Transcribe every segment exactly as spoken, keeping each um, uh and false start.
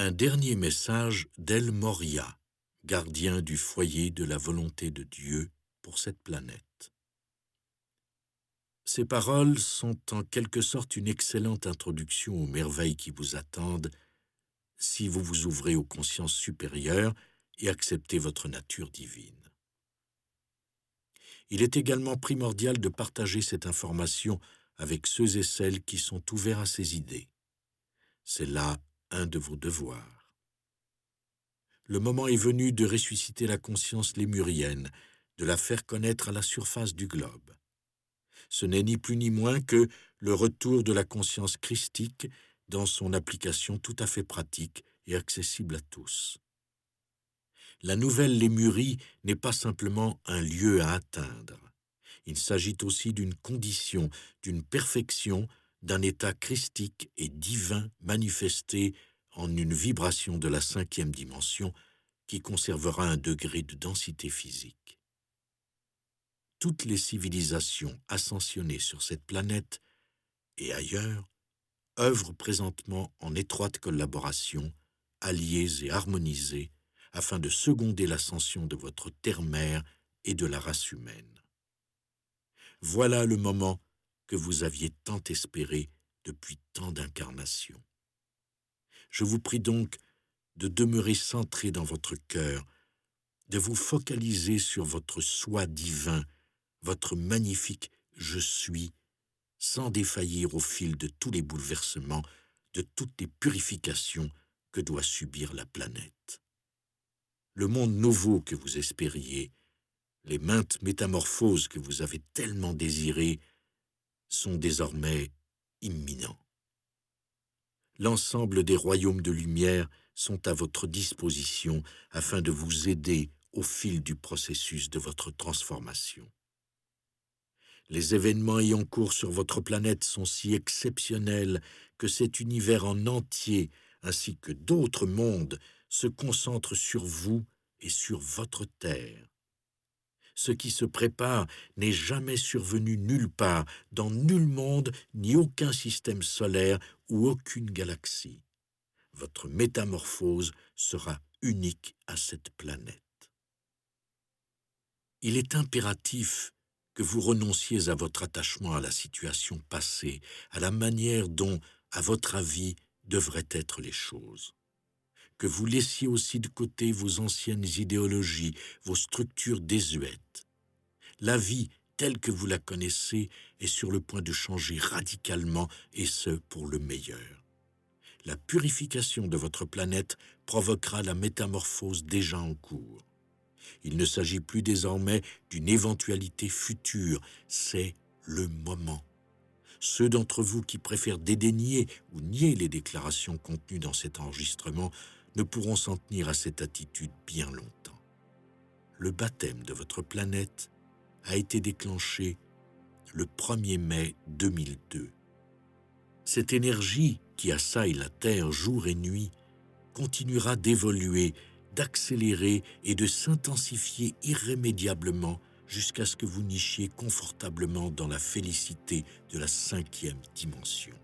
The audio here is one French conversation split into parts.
Un dernier message d'El Morya, gardien du foyer de la volonté de Dieu pour cette planète. Ces paroles sont en quelque sorte une excellente introduction aux merveilles qui vous attendent si vous vous ouvrez aux consciences supérieures et acceptez votre nature divine. Il est également primordial de partager cette information avec ceux et celles qui sont ouverts à ces idées. C'est là un de vos devoirs. Le moment est venu de ressusciter la conscience lémurienne, de la faire connaître à la surface du globe. Ce n'est ni plus ni moins que le retour de la conscience christique dans son application tout à fait pratique et accessible à tous. La nouvelle Lémurie n'est pas simplement un lieu à atteindre. Il s'agit aussi d'une condition, d'une perfection, d'un état christique et divin manifesté en une vibration de la cinquième dimension qui conservera un degré de densité physique. Toutes les civilisations ascensionnées sur cette planète et ailleurs œuvrent présentement en étroite collaboration, alliées et harmonisées, afin de seconder l'ascension de votre terre-mère et de la race humaine. Voilà le moment que vous aviez tant espéré depuis tant d'incarnations. Je vous prie donc de demeurer centré dans votre cœur, de vous focaliser sur votre soi divin, votre magnifique « Je suis », sans défaillir au fil de tous les bouleversements, de toutes les purifications que doit subir la planète. Le monde nouveau que vous espériez, les maintes métamorphoses que vous avez tellement désirées, sont désormais imminents. L'ensemble des royaumes de lumière sont à votre disposition afin de vous aider au fil du processus de votre transformation. Les événements ayant cours sur votre planète sont si exceptionnels que cet univers en entier, ainsi que d'autres mondes, se concentrent sur vous et sur votre Terre. Ce qui se prépare n'est jamais survenu nulle part, dans nul monde, ni aucun système solaire ou aucune galaxie. Votre métamorphose sera unique à cette planète. Il est impératif que vous renonciez à votre attachement à la situation passée, à la manière dont, à votre avis, devraient être les choses. Que vous laissiez aussi de côté vos anciennes idéologies, vos structures désuètes. La vie, telle que vous la connaissez, est sur le point de changer radicalement, et ce, pour le meilleur. La purification de votre planète provoquera la métamorphose déjà en cours. Il ne s'agit plus désormais d'une éventualité future, c'est le moment. Ceux d'entre vous qui préfèrent dédaigner ou nier les déclarations contenues dans cet enregistrement ne pourront s'en tenir à cette attitude bien longtemps. Le baptême de votre planète a été déclenché le premier mai deux mille deux. Cette énergie qui assaille la Terre jour et nuit continuera d'évoluer, d'accélérer et de s'intensifier irrémédiablement jusqu'à ce que vous nichiez confortablement dans la félicité de la cinquième dimension.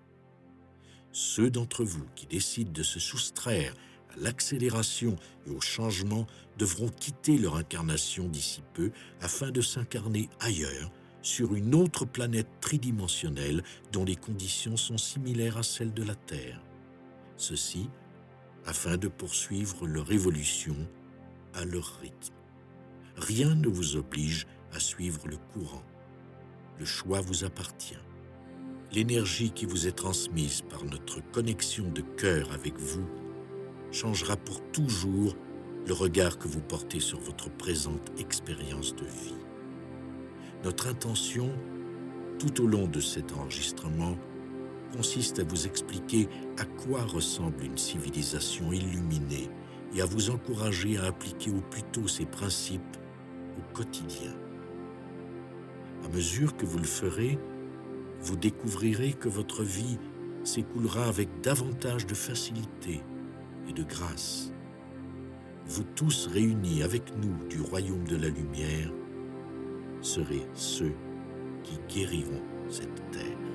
Ceux d'entre vous qui décident de se soustraire à l'accélération et au changement devront quitter leur incarnation d'ici peu afin de s'incarner ailleurs, sur une autre planète tridimensionnelle dont les conditions sont similaires à celles de la Terre. Ceci afin de poursuivre leur évolution à leur rythme. Rien ne vous oblige à suivre le courant. Le choix vous appartient. L'énergie qui vous est transmise par notre connexion de cœur avec vous changera pour toujours le regard que vous portez sur votre présente expérience de vie. Notre intention, tout au long de cet enregistrement, consiste à vous expliquer à quoi ressemble une civilisation illuminée et à vous encourager à appliquer au plus tôt ces principes au quotidien. À mesure que vous le ferez, vous découvrirez que votre vie s'écoulera avec davantage de facilité et de grâce. Vous tous réunis avec nous du royaume de la lumière serez ceux qui guériront cette terre.